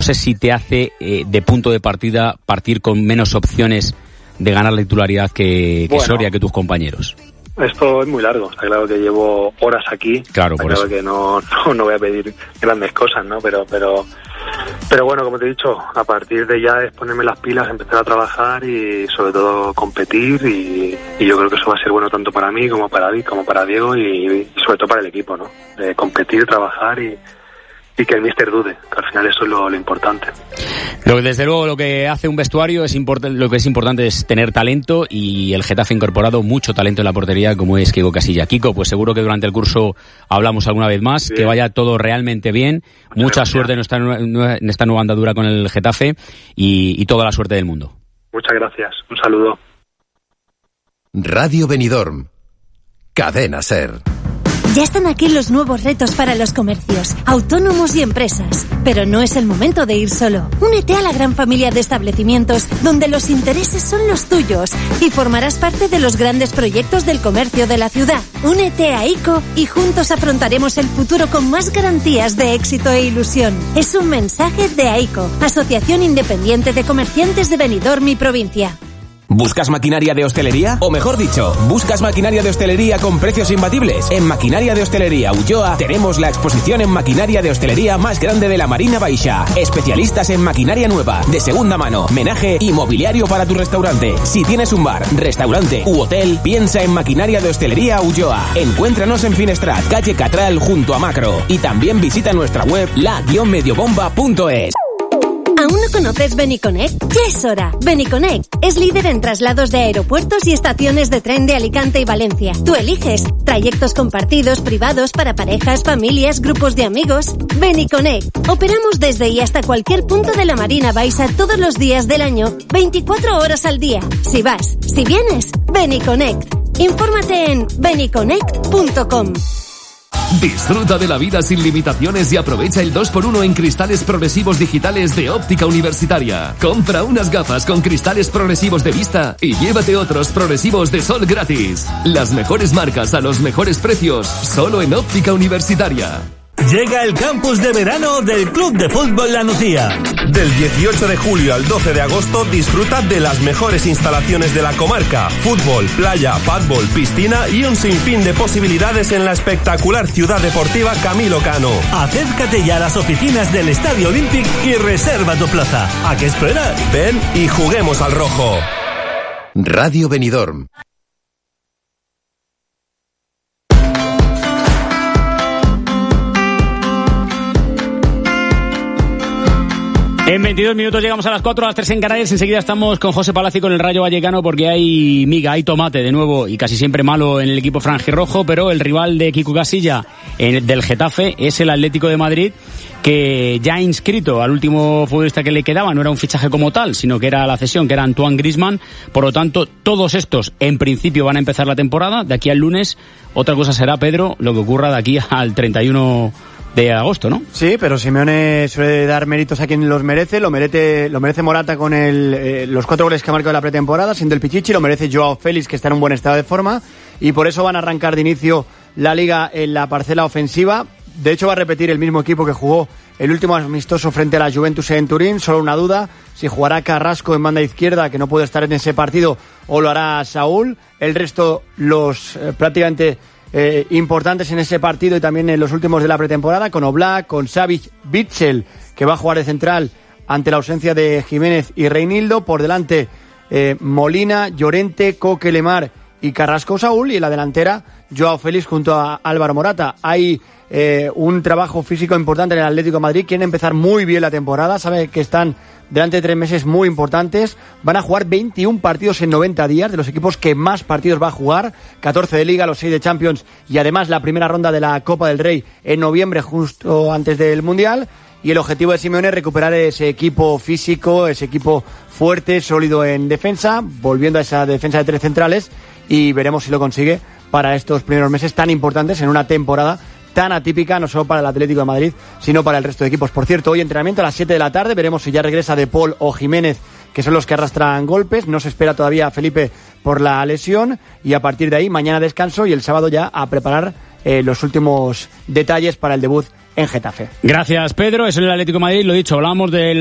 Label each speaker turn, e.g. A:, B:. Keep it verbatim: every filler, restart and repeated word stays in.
A: sé si te hace eh, de punto de partida partir con menos opciones de ganar la titularidad que, que bueno, Soria, que tus compañeros.
B: Esto es muy largo, está claro que llevo horas aquí,
A: claro,
B: está
A: por
B: claro
A: eso.
B: que no, no, no voy a pedir grandes cosas, ¿no? Pero, pero, pero bueno, como te he dicho, a partir de ya es ponerme las pilas, empezar a trabajar y sobre todo competir y, y yo creo que eso va a ser bueno tanto para mí como para Vic, como para Diego y, y sobre todo para el equipo, ¿no? Eh, competir, trabajar y, y que el míster dude, que al final eso es lo, lo importante.
A: Lo que, desde luego, lo que hace un vestuario es importante, lo que es importante es tener talento y el Getafe ha incorporado mucho talento en la portería como es Kiko Casilla. Kiko, pues seguro que durante el curso hablamos alguna vez más, bien. Que vaya todo realmente bien, mucha, mucha suerte en esta, en esta nueva andadura con el Getafe y, y toda la suerte del mundo.
B: Muchas gracias, un saludo.
C: Radio Benidorm, Cadena SER.
D: Ya están aquí los nuevos retos para los comercios, autónomos y empresas. Pero no es el momento de ir solo. Únete a la gran familia de establecimientos donde los intereses son los tuyos y formarás parte de los grandes proyectos del comercio de la ciudad. Únete a ICO y juntos afrontaremos el futuro con más garantías de éxito e ilusión. Es un mensaje de AICO, Asociación Independiente de Comerciantes de Benidorm y Provincia.
E: ¿Buscas maquinaria de hostelería? O mejor dicho, ¿buscas maquinaria de hostelería con precios imbatibles? En Maquinaria de Hostelería Ulloa tenemos la exposición en maquinaria de hostelería más grande de la Marina Baixa. Especialistas en maquinaria nueva, de segunda mano, menaje y mobiliario para tu restaurante. Si tienes un bar, restaurante u hotel, piensa en Maquinaria de Hostelería Ulloa. Encuéntranos en Finestrat, calle Catral, junto a Macro. Y también visita nuestra web la guion mediobomba punto es.
D: ¿Aún no conoces Beniconnect? Ya es hora. Beniconnect es líder en traslados de aeropuertos y estaciones de tren de Alicante y Valencia. Tú eliges trayectos compartidos, privados, para parejas, familias, grupos de amigos. Beniconnect. Operamos desde y hasta cualquier punto de la Marina Baixa todos los días del año, veinticuatro horas al día. Si vas, si vienes, Beniconnect. Infórmate en beniconnect punto com.
F: Disfruta de la vida sin limitaciones y aprovecha el dos por uno en cristales progresivos digitales de Óptica Universitaria. Compra unas gafas con cristales progresivos de vista y llévate otros progresivos de sol gratis. Las mejores marcas a los mejores precios, solo en Óptica Universitaria.
G: Llega el campus de verano del Club de Fútbol La Nucía.
H: Del dieciocho de julio al doce de agosto disfruta de las mejores instalaciones de la comarca. Fútbol, playa, pádbol, piscina y un sinfín de posibilidades en la espectacular ciudad deportiva Camilo Cano.
G: Acércate ya a las oficinas del Estadio Olímpic y reserva tu plaza. ¿A qué esperas?
H: Ven y juguemos al rojo.
C: Radio Benidorm.
A: En veintidós minutos llegamos a las cuatro, a las tres en Canarias. Enseguida estamos con José Palacio con el Rayo Vallecano porque hay miga, hay tomate de nuevo y casi siempre malo en el equipo franjirrojo, pero el rival de Kiko Casilla en, del Getafe es el Atlético de Madrid, que ya ha inscrito al último futbolista que le quedaba. No era un fichaje como tal, sino que era la cesión, que era Antoine Griezmann. Por lo tanto, todos estos en principio van a empezar la temporada de aquí al lunes. Otra cosa será, Pedro, lo que ocurra de aquí al treinta y uno de agosto, ¿no?
I: Sí, pero Simeone suele dar méritos a quien los merece. Lo merece, lo merece Morata con el, eh, los cuatro goles que ha marcado en la pretemporada, siendo el Pichichi. Lo merece Joao Félix, que está en un buen estado de forma. Y por eso van a arrancar de inicio la Liga en la parcela ofensiva. De hecho, va a repetir el mismo equipo que jugó el último amistoso frente a la Juventus en Turín. Solo una duda, si jugará Carrasco en banda izquierda, que no puede estar en ese partido, o lo hará Saúl. El resto, los eh, prácticamente... Eh, importantes en ese partido y también en los últimos de la pretemporada, con Oblak, con Savic, Bitzel, que va a jugar de central ante la ausencia de Jiménez y Reinildo. Por delante eh, Molina, Llorente, Coque, Lemar y Carrasco, Saúl, y en la delantera Joao Félix junto a Álvaro Morata. Hay eh, un trabajo físico importante en el Atlético de Madrid. Quieren empezar muy bien la temporada, saben que están delante de tres meses muy importantes. Van a jugar veintiún partidos en noventa días, de los equipos que más partidos va a jugar, catorce de Liga, los seis de Champions y además la primera ronda de la Copa del Rey en noviembre, justo antes del Mundial. Y el objetivo de Simeone es recuperar ese equipo físico, ese equipo fuerte, sólido en defensa, volviendo a esa defensa de tres centrales, y veremos si lo consigue para estos primeros meses tan importantes en una temporada tan atípica, no solo para el Atlético de Madrid, sino para el resto de equipos. Por cierto, hoy entrenamiento a las siete de la tarde, veremos si ya regresa De Paul o Jiménez, que son los que arrastran golpes. No se espera todavía a Felipe por la lesión, y a partir de ahí mañana descanso y el sábado ya a preparar eh, los últimos detalles para el debut en Getafe.
A: Gracias, Pedro. Eso es el Atlético de Madrid. Lo dicho, hablamos del